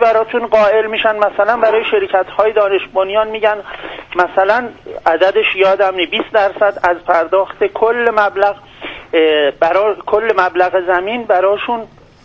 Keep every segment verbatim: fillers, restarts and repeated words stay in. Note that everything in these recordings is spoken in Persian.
براتون قائل میشن. مثلا برای شرکت های دانش بنیان میگن مثلا عددش یادم نی بیست درصد از پرداخت کل مبلغ برای کل مبلغ زمین براشون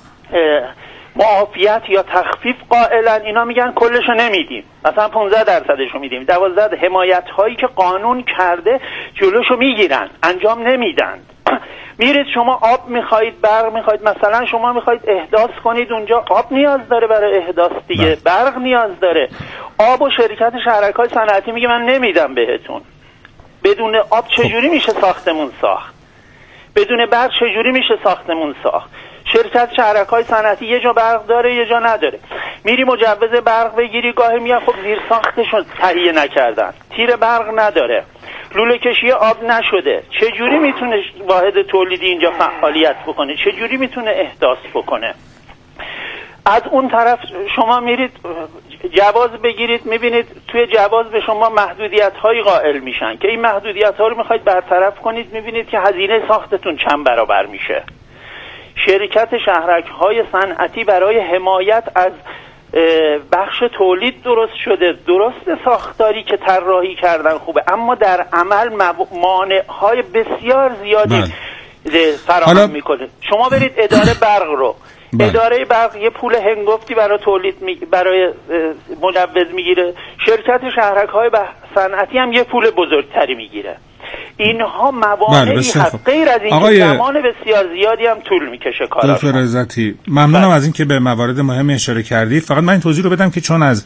معافیت یا تخفیف قائلن. اینا میگن کلشو نمیدیم، مثلا پانزده درصدشو میدیم. دوازده حمایت هایی که قانون کرده جلوشو میگیرن، انجام نمیدن. میرید شما آب میخواید، برق میخواید، مثلا شما میخواید احداث کنید اونجا، آب نیاز داره برای احداث دیگه، برق نیاز داره. آب و شرکت شهرک‌های صنعتی میگه من نمیدم بهتون. بدون آب چجوری میشه ساختمون ساخت؟ بدون برق چجوری میشه ساختمون ساخت؟ شرکت شهرک‌های صنعتی یه جا برق داره یه جا نداره. میری مجوز برق بگیری، گاهی میگن خب زیر ساختشون تهیه نکردن، تیر برق نداره، لوله کشی آب نشده. چجوری میتونه واحد تولیدی اینجا فعالیت بکنه؟ چجوری میتونه احداث بکنه؟ از اون طرف شما میرید جواز بگیرید، میبینید توی جواز به شما محدودیت هایی قائل میشن که این محدودیت ها رو میخواید برطرف کنید، میبینید که هزینه ساختتون چند برابر میشه. شرکت شهرک های صنعتی برای حمایت از بخش تولید درست شده، درست ساختاری که طراحی کردن خوبه، اما در عمل مانع های بسیار زیادی فراهم میکنه. شما برید اداره برق رو، بله. اداره برق یه پول هنگفتی برای تولید می... برای مجوز میگیره، شرکت شهرک های صنعتی هم یه پول بزرگتری میگیره. اینها موانعی هست غیر از این آقای... زمان بسیار زیادی هم طول میکشه کارا. دکتر عزتی ممنونم بله. از این که به موارد مهم اشاره کردید. فقط من این توضیح رو بدم که چون از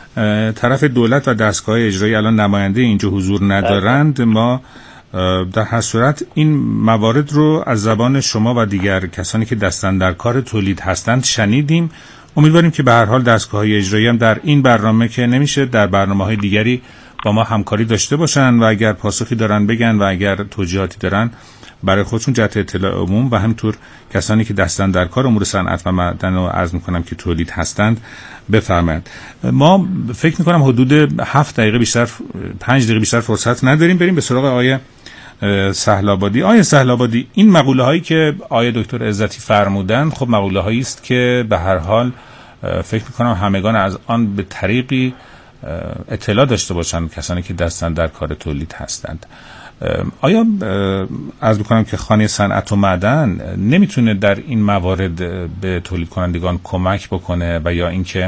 طرف دولت و دستگاه اجرایی الان نماینده اینجا حضور ندارند، بله. ما در هر صورت این موارد رو از زبان شما و دیگر کسانی که دستن در کار تولید هستند شنیدیم. امیدواریم که به هر حال دستگاه‌های اجرایی هم در این برنامه که نمیشه در برنامه‌های دیگری با ما همکاری داشته باشن و اگر پاسخی دارن بگن و اگر توجیهاتی دارن برای خودشون جهت اطلاع عموم و همینطور کسانی که دستن در کار امور صنعت و معدن رو عرض می‌کنم که تولید هستند بفرمایید. ما فکر می‌کنم حدود هفت دقیقه بیشتر پنج دقیقه بیشتر فرصت نداریم، بریم به سراغ آقای سهل‌آبادی. آقای سهل‌آبادی، این مقوله هایی که آقای دکتر عزتی فرمودن خب مقوله هایی است که به هر حال فکر می‌کنم همگان از آن به طریقی اطلاع داشته باشن کسانی که دستن در کار تولید هستند. آیا عرض می‌کنم که خانه صنعت و معدن نمیتونه در این موارد به تولید کنندگان کمک بکنه و یا اینکه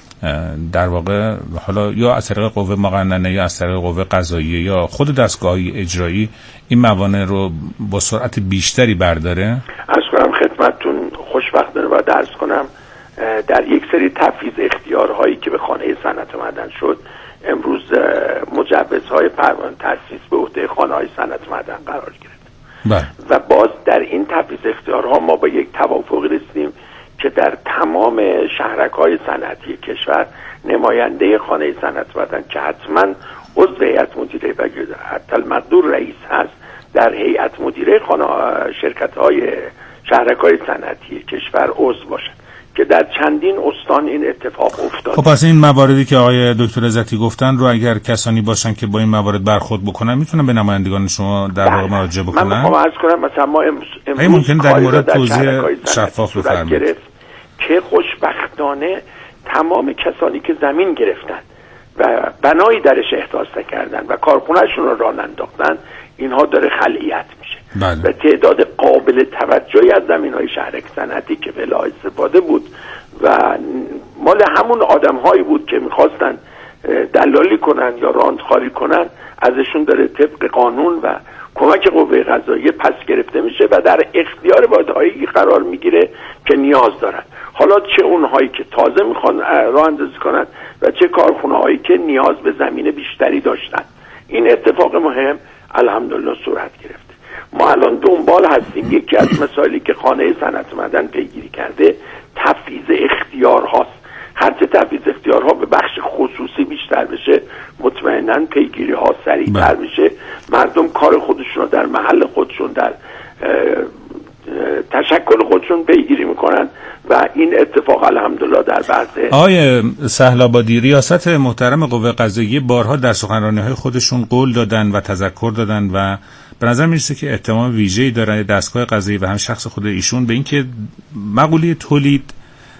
در واقع حالا یا از طریق قوه مقننه یا از طریق قوه قضاییه یا خود دستگاه‌های اجرایی این موانع رو با سرعت بیشتری برداره؟ عرض کنم خدمتتون خوشبختانه و درس کنم در یک سری تفویض اختیارهایی که به خانه صنعت و معدن شد امروز مجوزهای پروانه تأسیس به عهده خانه‌های صنعت و معدن قرار گرفت. بله. و باز در این تفویض اختیارها ما با یک توافق رسیدیم که در تمام شهرک‌های صنعتی کشور نماینده خانه صنعت و معدن که حتما عضو هیئت مدیره و حتی المقدور رئیس هست در هیئت مدیره خانه شرکت‌های شهرک‌های صنعتی کشور عضو باشد که در چندین استان این اتفاق افتاد. خب پس این مواردی که آقای دکتر عزتی گفتن رو اگر کسانی باشن که با این موارد برخورد بکنن میتونن به نمایندگان شما در واقع مراجعه بکنن؟ من میخوام عرض کنم مثلا ما امروز ممکن در مورد توضیح شفاف بفرمایید که خوشبختانه تمام کسانی که زمین گرفتن و بنایی درش احداث کردن و کارخونه‌شون رو راه انداختن اینها داره خلعیت میشه. بله. و تعداد قابل توجهی از زمین‌های شهرک صنعتی که بلا استفاده بود و مال همون آدم‌هایی بود که می‌خواستن دلالی کنن یا راندخاری کنن ازشون داره طبق قانون و کمک قوه قضاییه پس گرفته میشه و در اختیار واحدهایی قرار میگیره که نیاز دارن. حالا چه اونهایی که تازه میخوان راه اندازی کنن و چه کارخونه‌هایی که نیاز به زمین بیشتری داشتن. این اتفاق مهم الحمدلله صورت گرفته. ما الان دنبال هستیم یکی از مسائلی که خانه صنعت معدن پیگیری کرده تفویض اختیار هاست. هر چه تفویض اختیارها به بخش خصوصی بیشتر بشه مطمئناً پیگیری ها سریعتر میشه، مردم کار خودشون رو در محل خودشون در تشکل خودشون پیگیری میکنن و این اتفاق الحمدلله در بعض. آقای سهل‌آبادی، ریاست محترم قوه قضاییه بارها در سخنرانی‌های خودشون قول دادن و تذکر دادن و به نظر میرسه که اهتمام ویژه‌ای داره دستگاه قضایی و هم شخص خود ایشون به اینکه مقوله تولید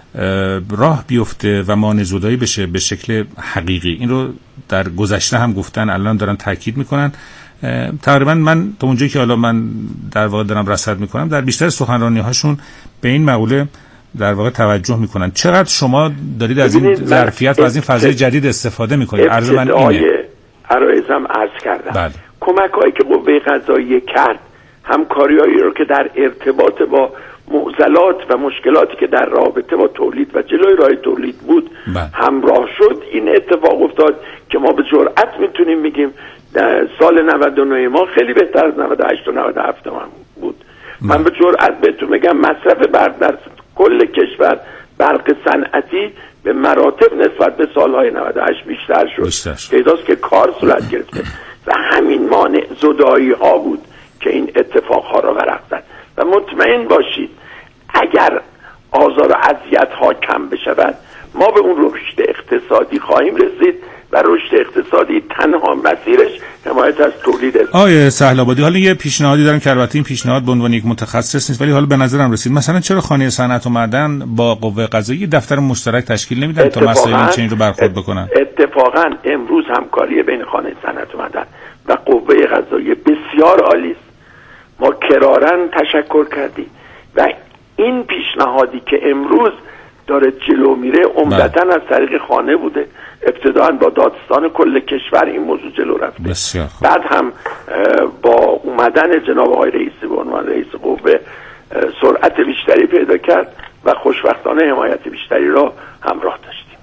راه بیفته و مانع‌زدایی بشه به شکل حقیقی. این رو در گذشته هم گفتن، الان دارن تاکید میکنن. تقریبا من تا اونجایی که حالا من در واقع دارم رصد میکنم، در بیشتر سخنرانی هاشون به این مقوله در واقع توجه میکنن. چقدر شما دارید از این ظرفیت و از این فضای جدید استفاده میکنید؟ عرض من اینه. عرایزم عرض کردم. بله. کمک هایی که قوه قضاییه کرد، همکاریایی رو که در ارتباط با معضلات و مشکلاتی که در رابطه با تولید و جلوی راه تولید بود بله. همراه شد، این اتفاق افتاد که ما به جرئت میتونیم بگیم در سال نود و نه ما خیلی بهتر از نود و هشت و نود و هفت من بود. بله. من به جرئت بهتون بگم مصرف برق در کل کشور، برق صنعتی به مراتب نسبت به سالهای نود و هشت بیشتر شد. پیداست که کار صورت گرفته و همین مانع زدایی ها بود که این اتفاق ها را ورق زد. و مطمئن باشید اگر آزار و اذیت ها کم بشود، ما به اون رشد اقتصادی خواهیم رسید و رشد اقتصادی تنها مسیرش حمایت از تولید است. آیه سهل‌آبادی، حالا یه پیشنهادی دارم که البته این پیشنهاد به عنوان یک متخصص نیست، ولی حالا به نظرم رسید. مثلا چرا خانه صنعت و معدن با قوه قضاییه دفتر مشترک تشکیل نمیدن تا مسائل این چنین رو برخورد بکنن؟ اتفاقا امروز همکاری بین خانه صنعت و معدن و قوه قضاییه بسیار عالی است. ما کرارن تشکر کردیم و این پیشنهادی که امروز داره جلو میره عمدتاً از طریق خانه بوده. ابتداً با دادستان کل کشور این موضوع جلو رفته. بسیار خوب. بعد هم با اومدن جناب آقای رئیسی به عنوان رئیس قوه سرعت بیشتری پیدا کرد و خوشبختانه حمایت بیشتری را همراه داشتیم.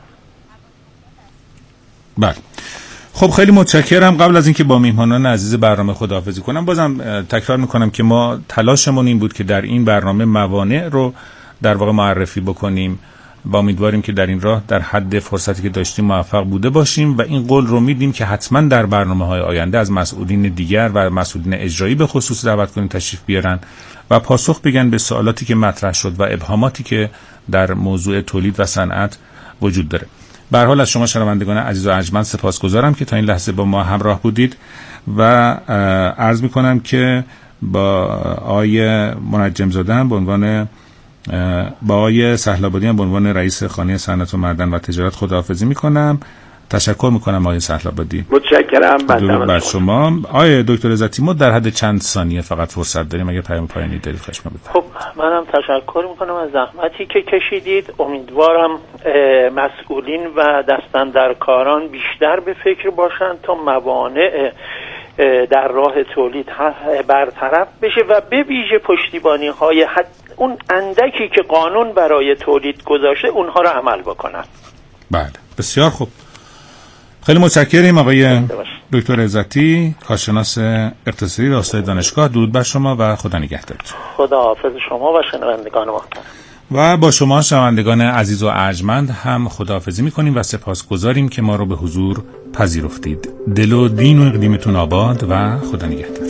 بله. خب خیلی متشکرم. قبل از اینکه با میهمانان عزیز برنامه خداحافظی کنم، بازم تکرار میکنم که ما تلاشمون این بود که در این برنامه موانع رو در واقع معرفی بکنیم و امیدواریم که در این راه در حد فرصتی که داشتیم موفق بوده باشیم و این قول رو میدیم که حتما در برنامه‌های آینده از مسئولین دیگر و مسئولین اجرایی به خصوص دعوت کنیم تشریف بیارن و پاسخ بگن به سوالاتی که مطرح شد و ابهاماتی که در موضوع تولید و صنعت وجود داره. به هر حال از شما شنوندگان عزیز و ارجمند سپاسگزارم که تا این لحظه با ما همراه بودید و عرض می‌کنم که با آقای منجم زاده به عنوان با آقای سهل‌آبادی به عنوان رئیس خانه صنعت و معدن و تجارت خداحافظی می‌کنم. تشکر می‌کنم آقای سهل‌آبادی. متشکرم. درود بر شما. آقای دکتر عزتی، ما در حد چند ثانیه فقط فرصت داریم، اگه پیام پایانی دارید خواهش می‌کنم. خب منم تشکر می‌کنم از زحمتی که کشیدید. امیدوارم مسئولین و دستاندرکاران بیشتر به فکر باشن تا موانع در راه تولید برطرف بشه و به ویژه پشتیبانی‌های حد اون اندکی که قانون برای تولید گذاشته اونها رو عمل بکنن. بله بسیار خوب. خیلی متشکریم آقای دکتر عزتی، کارشناس اقتصادی راستای دانشگاه. درود بر شما و خدا نگهدارتون. خدا حافظ شما و شنوندگان محترم. و با شما شنوندگان عزیز و ارجمند هم خداحافظی می‌کنیم و سپاسگزاریم که ما رو به حضور پذیرفتید. دل و دین و اقلیمتون آباد و خدا نگهدار.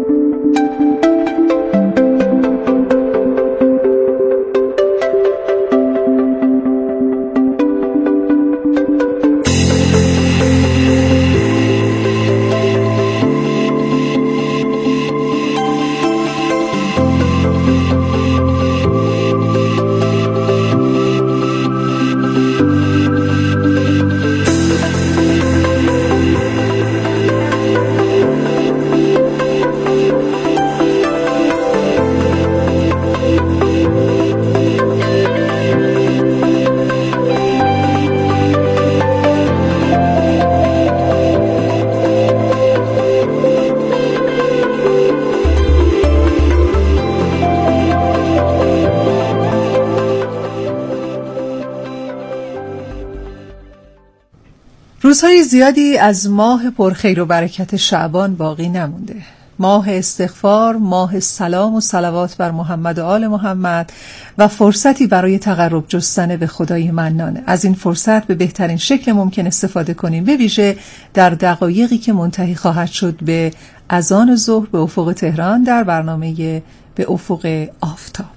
روزهای زیادی از ماه پرخیر و برکت شعبان باقی نمونده. ماه استغفار، ماه سلام و صلوات بر محمد و آل محمد و فرصتی برای تقرب جستن به خدای منانه. از این فرصت به بهترین شکل ممکن استفاده کنیم، به ویژه در دقایقی که منتهی خواهد شد به اذان ظهر به افق تهران در برنامه به افق آفتاب.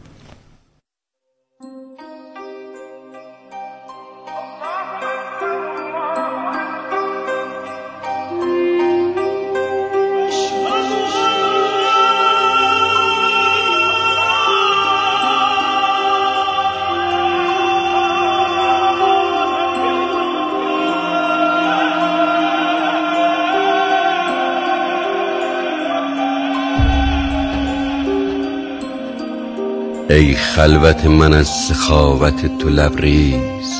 ای خلوت من از سخاوت تو لبریز،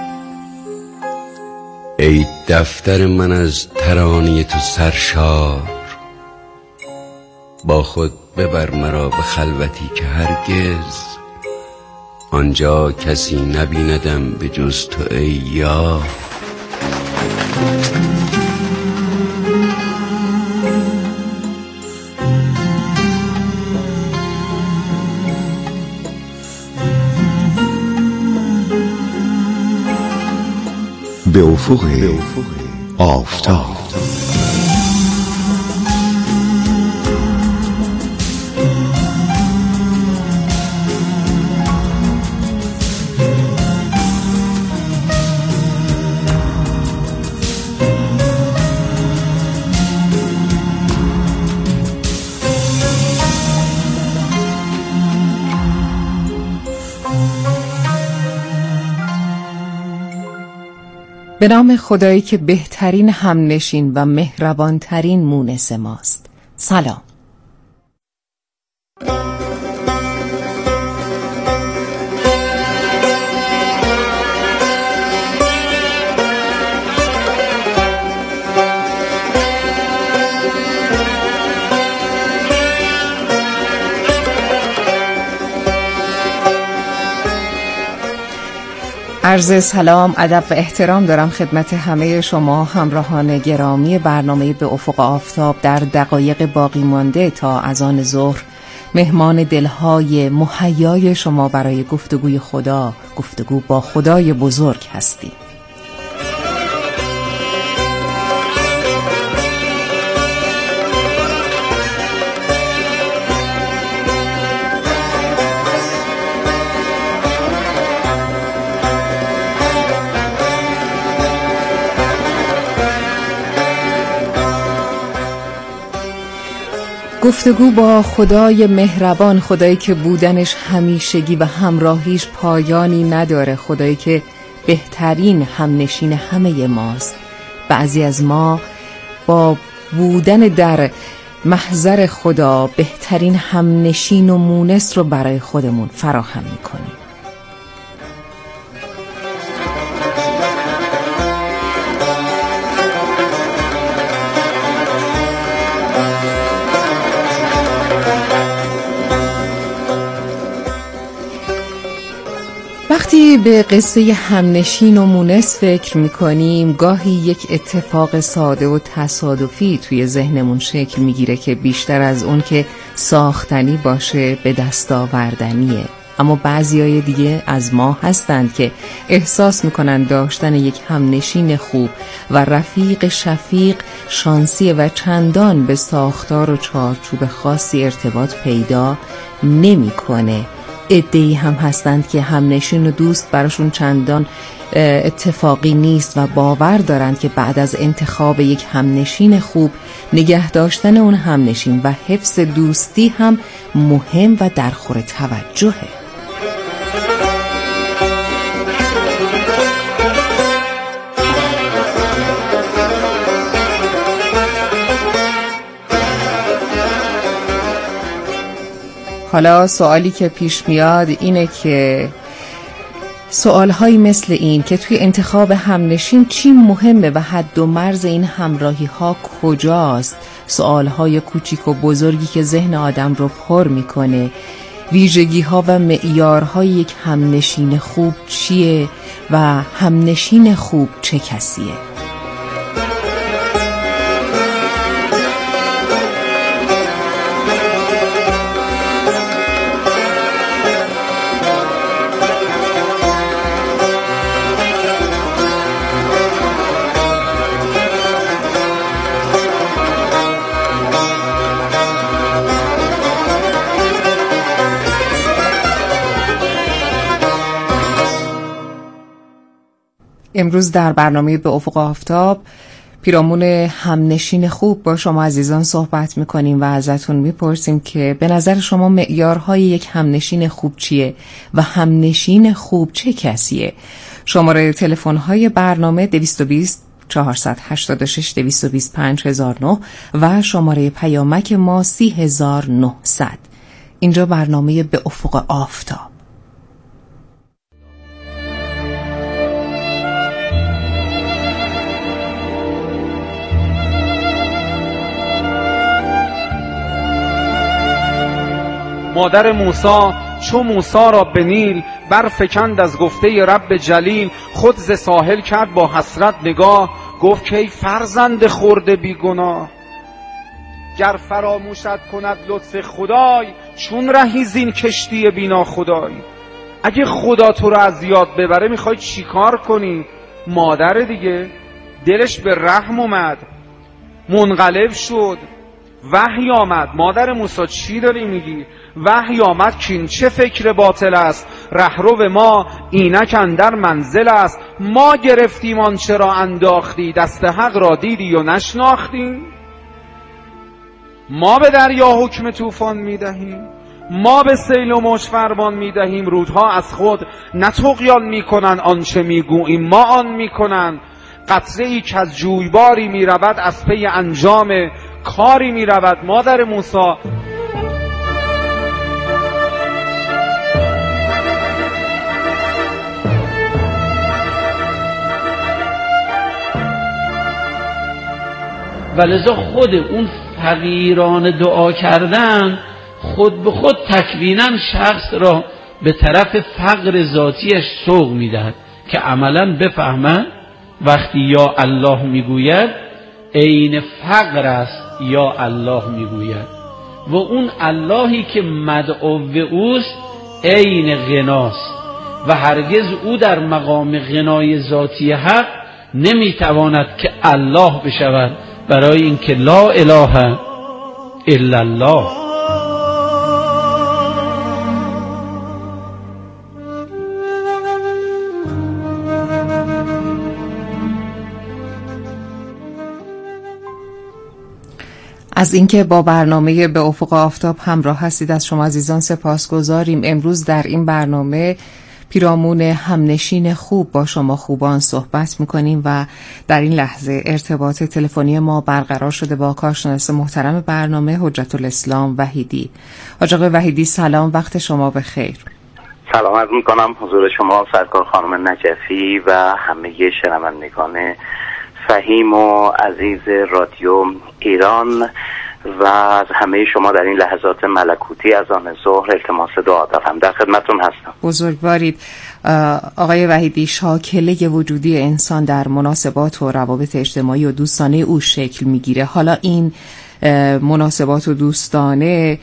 ای دفتر من از ترانه تو سرشار. با خود ببر مرا به خلوتی که هرگز آنجا کسی نبیندم به جز تو ای یار. به افق آفتاب. به نام خدایی که بهترین همنشین و مهربانترین مونس ماست. سلام. عرض سلام، ادب و احترام دارم خدمت همه شما همراهان گرامی برنامه به افق آفتاب. در دقایق باقی مانده تا اذان ظهر مهمان دلهای مهیای شما برای گفتگوی خدا، گفتگو با خدای بزرگ هستیم. گفتگو با خدای مهربان، خدایی که بودنش همیشگی و همراهیش پایانی نداره، خدایی که بهترین همنشین همه ماست. بعضی از ما با بودن در محضر خدا بهترین همنشین و مونس رو برای خودمون فراهم میکنیم. وقتی به قصه همنشین و مونس فکر میکنیم، گاهی یک اتفاق ساده و تصادفی توی ذهنمون شکل میگیره که بیشتر از اون که ساختنی باشه به دست آوردنیه. اما بعضیای دیگه از ما هستند که احساس میکنن داشتن یک همنشین خوب و رفیق شفیق شانسیه و چندان به ساختار و چارچوب خاصی ارتباط پیدا نمیکنه. عده‌ای هم هستند که همنشین و دوست براشون چندان اتفاقی نیست و باور دارند که بعد از انتخاب یک همنشین خوب، نگه داشتن اون همنشین و حفظ دوستی هم مهم و در خور توجهه. حالا سوالی که پیش میاد اینه که سوالهایی مثل این که توی انتخاب همنشین چی مهمه و حد و مرز این همراهی ها کجاست؟ سوالهای کوچیک و بزرگی که ذهن آدم رو پر میکنه. ویژگی ها و معیارهای یک همنشین خوب چیه و همنشین خوب چه کسیه؟ امروز در برنامه به افق آفتاب پیرامون همنشین خوب با شما عزیزان صحبت میکنیم و ازتون میپرسیم که به نظر شما معیارهای یک همنشین خوب چیه و همنشین خوب چه کسیه؟ شماره تلفن‌های برنامه دویست و بیست چهارصد و هشتاد و شش دویست و بیست و پنج هزار و نه و شماره پیامک ما سی هزار و نهصد. اینجا برنامه به افق آفتاب. مادر موسی چو موسی را به نیل برفکند از گفته رب جلیل، خود ز ساحل کرد با حسرت نگاه، گفت که ای فرزند خرد بیگناه، گر فراموشت کند لطف خدای، چون رهی زین کشتی بینا خدای. اگه خدا تو رو از یاد ببره میخوای چی کار کنی؟ مادر دیگه دلش به رحم اومد، منقلب شد، وحی آمد. مادر موسی چی داری میگی؟ وحی آمد کین چه فکر باطل است، رهرو ما اینک اندر منزل است. ما گرفتیم آنچه را انداختی، دست حق را دیدی و نشناختی. ما به دریا حکم طوفان میدهیم، ما به سیل و موج فرمان میدهیم. رودها از خود نه طغیان میکنن، آنچه میگوییم ما آن میکنن. قطره ای که از جویباری میرود، از پی انجام کاری میرود. مادر موسی و لذا خود اون فقیران دعا کردن خود به خود تکویناً شخص را به طرف فقر ذاتیش سوق میدهد که عملاً بفهمن وقتی یا الله میگوید عین فقر است یا الله میگوید، و اون اللهی که مدعو اوست عین غناست و هرگز او در مقام غنای ذاتی حق نمیتواند که الله بشود، برای اینکه لا اله الا الله. از اینکه با برنامه به افق آفتاب همراه هستید از شما عزیزان سپاسگزاریم. امروز در این برنامه پیرامون همنشین خوب با شما خوبان صحبت میکنیم و در این لحظه ارتباط تلفنی ما برقرار شده با کارشناس محترم برنامه حجت الاسلام وحیدی. حاج آقای وحیدی سلام، وقت شما بخیر. سلام عرض میکنم حضور شما سرکار خانم نجفی و همه شنوندگان فهیم و عزیز رادیو ایران و از همه شما در این لحظات ملکوتی از آن ظهر التماس دعا دارم. در خدمتون هستم. بزرگوارید. آقای وحیدی، شاکله وجودی انسان در مناسبات و روابط اجتماعی و دوستانه او شکل میگیره. حالا این مناسبات و دوستانه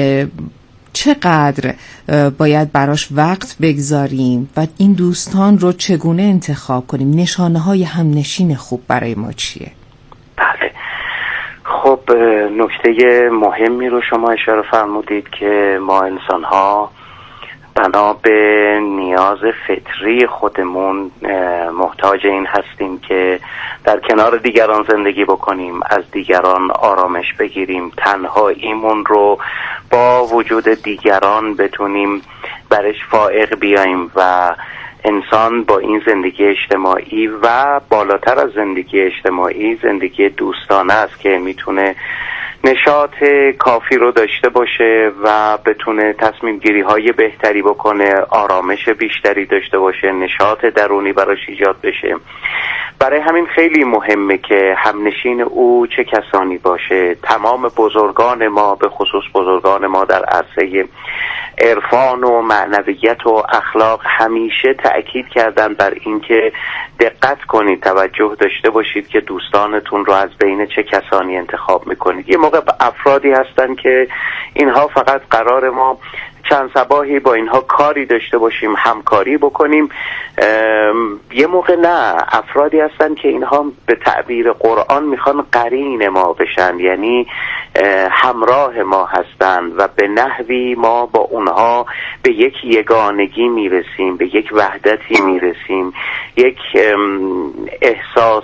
چقدر باید براش وقت بگذاریم و این دوستان رو چگونه انتخاب کنیم؟ نشانه های همنشین خوب برای ما چیه؟ بله، خب نکته مهمی رو شما اشاره فرمودید که ما انسان ها بنا به نیاز فطری خودمون محتاج این هستیم که در کنار دیگران زندگی بکنیم، از دیگران آرامش بگیریم، تنهاییمون رو با وجود دیگران بتونیم برش فائق بیاییم و انسان با این زندگی اجتماعی و بالاتر از زندگی اجتماعی زندگی دوستانه است که میتونه نشاط کافی رو داشته باشه و بتونه تصمیم گیری های بهتری بکنه، آرامش بیشتری داشته باشه، نشاط درونی براش ایجاد بشه. برای همین خیلی مهمه که همنشین او چه کسانی باشه. تمام بزرگان ما، به خصوص بزرگان ما در عرصه عرفان و معنویت و اخلاق، همیشه تأکید کردن بر اینکه دقت کنید، توجه داشته باشید که دوستانتون رو از بین چه کسانی انتخاب میکنید. یه موقع افرادی هستن که اینها فقط قرار ما چند صباحی با اینها کاری داشته باشیم، همکاری بکنیم. یه موقع نه، افرادی هستن که اینها به تعبیر قرآن میخوان قرین ما بشن، یعنی همراه ما هستن و به نحوی ما با اونها به یک یگانگی میرسیم، به یک وحدتی میرسیم، یک احساس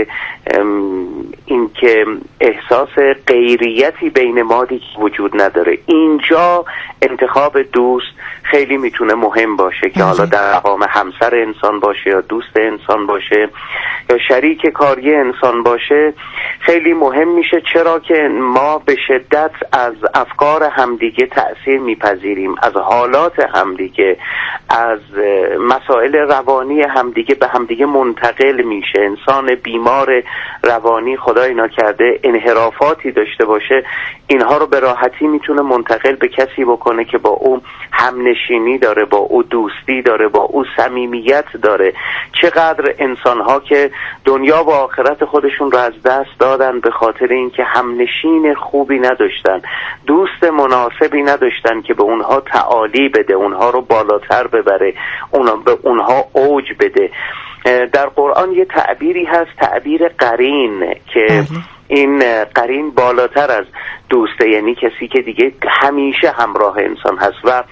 این که احساس غیریتی بین ما دیگه وجود نداره. اینجا انتخاب دوست خیلی میتونه مهم باشه که حالا در مقام همسر انسان باشه یا دوست انسان باشه یا شریک کاری انسان باشه، خیلی مهم میشه. چرا که ما به شدت از افکار همدیگه تأثیر میپذیریم، از حالات همدیگه، از مسائل روانی همدیگه به همدیگه منتقل میشه. انسان بیمار روانی خدای نکرده انحرافاتی داشته باشه، اینها رو به راحتی میتونه منتقل به کسی بکنه که با او همنشینی داره، با او دوستی داره، با او صمیمیت داره. چقدر انسان‌ها که دنیا و آخرت خودشون رو از دست دادن به خاطر اینکه همنشین خوبی نداشتن، دوست مناسبی نداشتن که به اونها تعالی بده، اونها رو بالاتر ببره، اونها به اونها اوج بده. در قرآن یه تعبیری هست، تعبیر قرین، که این قرین بالاتر از دوسته، یعنی کسی که دیگه همیشه همراه انسان هست. و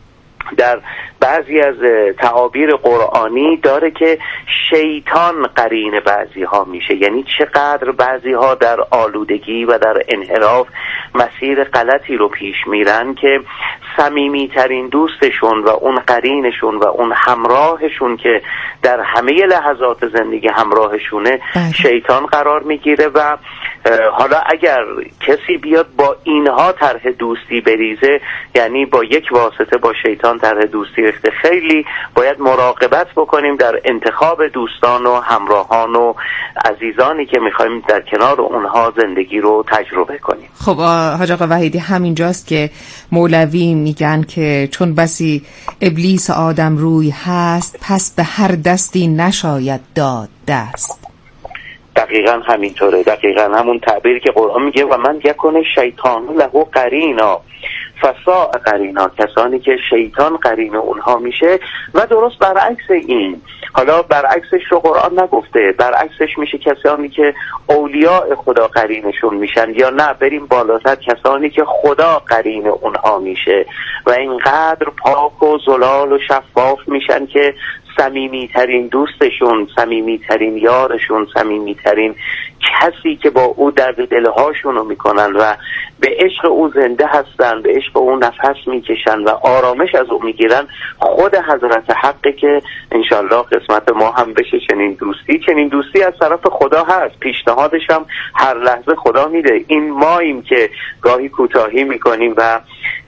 در بعضی از تعابیر قرآنی داره که شیطان قرین بعضی ها میشه، یعنی چقدر بعضی ها در آلودگی و در انحراف مسیر غلطی رو پیش میرن که صمیمی ترین دوستشون و اون قرینشون و اون همراهشون که در همه لحظات زندگی همراهشونه بله. شیطان قرار میگیره. و حالا اگر کسی بیاد با اینها طرح دوستی بریزه، یعنی با یک واسطه با شیطان طرح دوستی ریخته، خیلی باید مراقبت بکنیم در انتخاب دوستان و همراهان و عزیزانی که میخوایم در کنار اونها زندگی رو تجربه کنیم. خب حاج آقا وحیدی، همینجاست که مولوی میگن که چون بسی ابلیس آدم روی هست، پس به هر دستی نشاید داد دست. دقیقا همینطوره، دقیقا همون تعبیری که قرآن میگه و من یکونه شیطان له قرینا فساء قرینا، کسانی که شیطان قرین اونها میشه. و درست برعکس این، حالا برعکسش رو قرآن نگفته، برعکسش میشه کسانی که اولیاء خدا قرینشون میشن، یا نه بریم بالاتر، کسانی که خدا قرین اونها میشه و اینقدر پاک و زلال و شفاف میشن که صمیمی ترین دوستشون، صمیمی ترین یارشون، صمیمی ترین کسی که با او درد دلهاشون رو میکنن و به عشق او زنده هستن، به عشق او نفس میکشن و آرامش از او میگیرن، خود حضرت حقه که انشالله قسمت ما هم بشه چنین دوستی. چنین دوستی از طرف خدا هست، پیشنهادش هم هر لحظه خدا میده. این ماییم که گاهی کوتاهی میکنیم و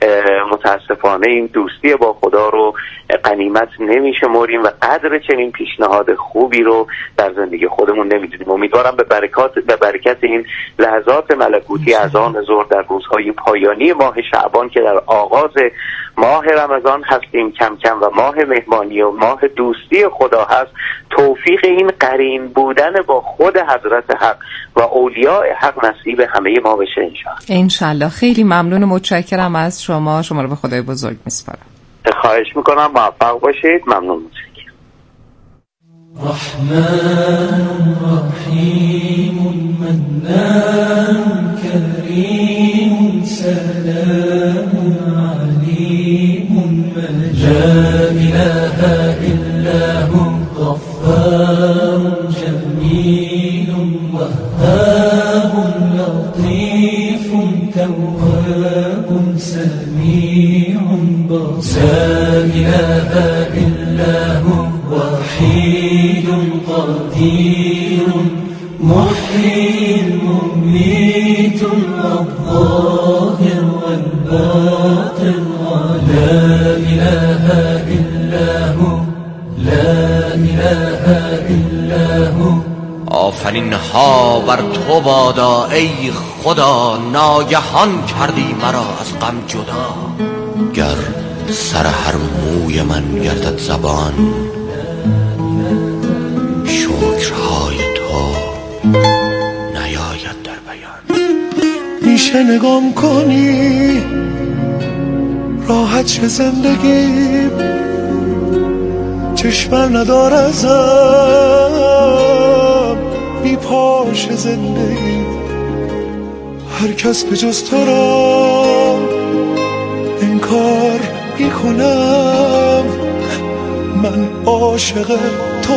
متاسفانه این دوستی با خدا رو غنیمت نمیشمریم و قدر چنین پیشنهاد خوبی رو در زندگی خودمون نمیدونیم. امیدوارم به برکات به برکت این لحظات ملکوتی از آن ظهر در روزهای پایانی ماه شعبان که در آغاز ماه رمضان هستیم کم کم و ماه مهمانی و ماه دوستی خدا هست، توفیق این قرین بودن با خود حضرت حق و اولیاء حق نصیب همه ما بشه انشاءالله. انشاءالله. خیلی ممنون و متشکرم از شما. شما رو به خدای بزرگ میسپارم. خواهش میکنم، موفق باشید. ممنون. رحمن رحیم منان کریم سلام علیم لا اله الا هو غفار جمیل وهاب لطیف تواب سمیع بصیر لا اله الا هو وحید قدیر محیی ممیت الظاهر والباطن لا اله الا هو لا اله الا هو. آفرین ها بر تو بادا ای خدا، ناگهان کردی مرا از غم جدا. گر سر هر موی من گردد زبان، شکرهای تو نیاید در بیان. میشه نگام کنی راحت شه زندگی، چشمم ندار ازم بی پاش زندگی. هر کس به جز تو را انکار میکنم، من عاشق تو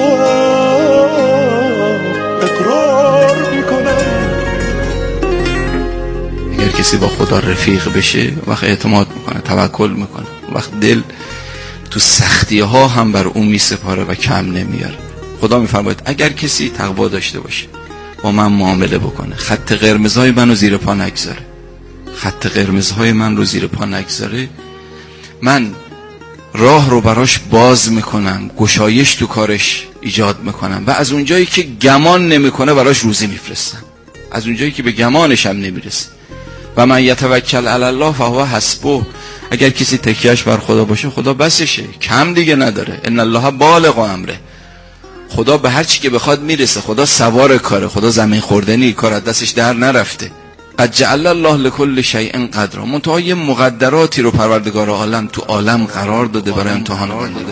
اقرار میکنم. اگر کسی با خدا رفیق بشه وقت اعتماد میکنه، توکل میکنه. وقت دل تو سختی ها هم بر اون میسپاره و کم نمیاره. خدا میفرماید اگر کسی تقوا داشته باشه با من معامله بکنه، خط قرمزهای من رو زیر پا نگذاره، خط قرمزهای من رو زیر پا نگذاره، من راه رو براش باز میکنم، گشایش تو کارش ایجاد میکنم و از اونجایی که گمان نمیکنه براش روزی میفرستم، از اونجایی که به گمانش هم نمیرسه. و من یتوکل علی الله فهو حسبه، اگر کسی تکیهش بر خدا باشه خدا بسشه، کم دیگه نداره. ان الله بالغ امره، خدا به هر چی که بخواد میرسه، خدا سوار کاره، خدا زمین خوردنی، کار از دستش در نرفته. قد جعل الله لكل شیء قدرا، منتها یه مقدراتی رو پروردگار عالم تو عالم قرار داده برای امتحان بنده.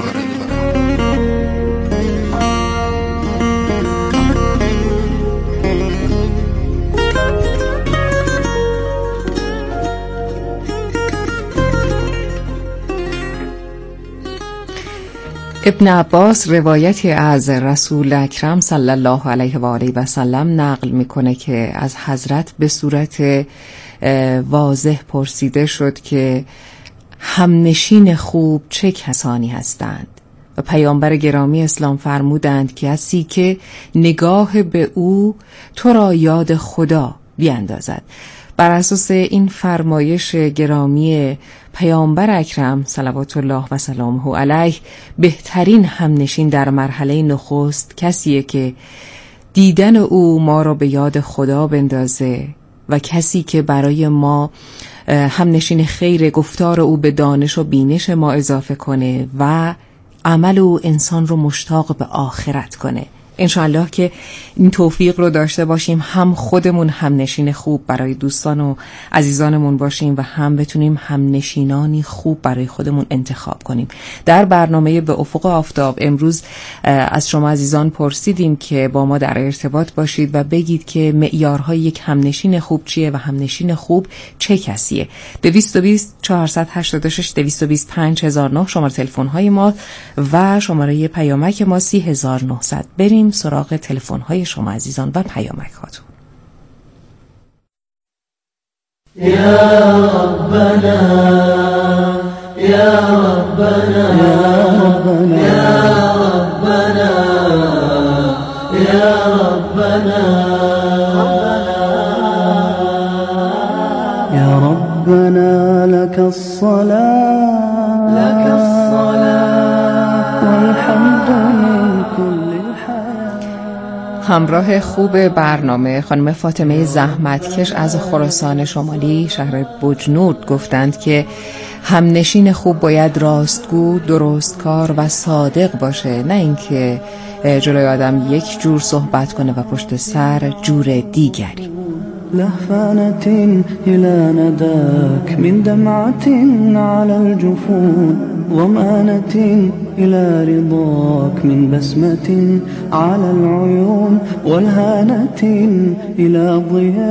ابن عباس روایتی از رسول اکرم صلی الله علیه و آله و سلم نقل میکنه که از حضرت به صورت واضح پرسیده شد که همنشین خوب چه کسانی هستند؟ و پیامبر گرامی اسلام فرمودند که کسی که نگاه به او تو را یاد خدا بیاندازد. بر اساس این فرمایش گرامی پیامبر اکرم صلوات الله و سلامه علیه، بهترین همنشین در مرحله نخست کسیه که دیدن او ما را به یاد خدا بندازه و کسی که برای ما همنشین خیر، گفتار او به دانش و بینش ما اضافه کنه و عمل او انسان رو مشتاق به آخرت کنه. انشاءالله که این توفیق رو داشته باشیم، هم خودمون همنشین خوب برای دوستان و عزیزانمون باشیم و هم بتونیم همنشینانی خوب برای خودمون انتخاب کنیم. در برنامه به افق آفتاب امروز از شما عزیزان پرسیدیم که با ما در ارتباط باشید و بگید که معیارهای یک همنشین خوب چیه و همنشین خوب چه کسیه. دویست و بیست چهارصد و هشتاد و شش دویست و بیست پنج هزار و نه شماره تلفن های ما و شماره پیامک ما سی هزار و نهصد. بریم سراغ تلفن های شما عزیزان و پیامک هاتون. یا ربنا یا ربنا یا ربنا یا ربنا یا ربنا لك الصلاة لك الصلاة والحمد من كل. همراه خوب برنامه خانم فاطمه زحمتکش از خراسان شمالی شهر بجنورد گفتند که همنشین خوب باید راستگو، درستکار و صادق باشه، نه اینکه جلوی آدم یک جور صحبت کنه و پشت سر جور دیگری. لهفانة إلى نداك من دمعة على الجفون ضمانة إلى رضاك من بسمة على العيون والهانة إلى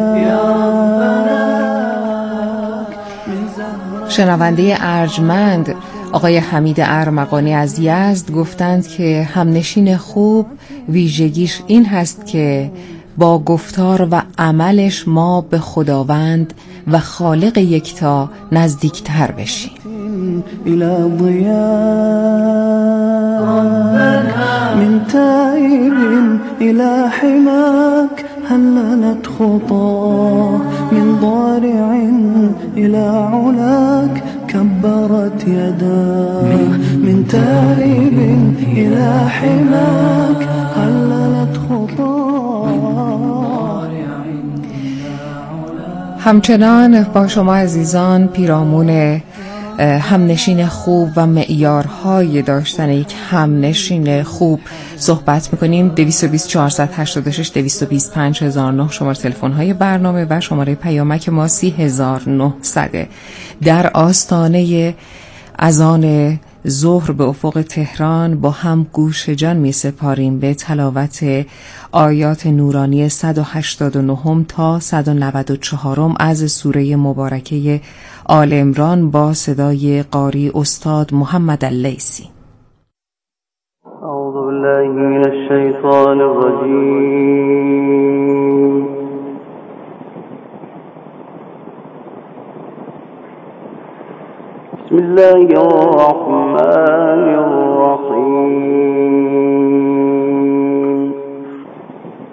ضياك. شنونده ارجمند آقای حمید ارمغانی از یزد گفتند که همنشین خوب ویژگیش این هست که با گفتار و عملش ما به خداوند و خالق یکتا نزدیکتر بشیم. إلى ضياك من تائب إلى حماك هللت خطاه من ضارع إلى علاك كبرت يداه من تائب إلى حماك هللت خطاه. همچنان با شما عزیزان پیرامون همنشین خوب و معیارهای داشتن یک همنشین خوب صحبت میکنیم. دویست و بیست چهارصد و هشتاد و شش دویست و بیست پنج هزار و نه شماره تلفن های برنامه و شماره پیامک ما سی هزار و نهصد. در آستانه اذان ظهر به افق تهران با هم گوش جان می سپاریم به تلاوت آیات نورانی صد و هشتاد و نه تا صد و نود و چهار از سوره مبارکه آل عمران با صدای قاری استاد محمد اللیثی. اعوذ بالله من الشیطان الرجیم. الله الرحمن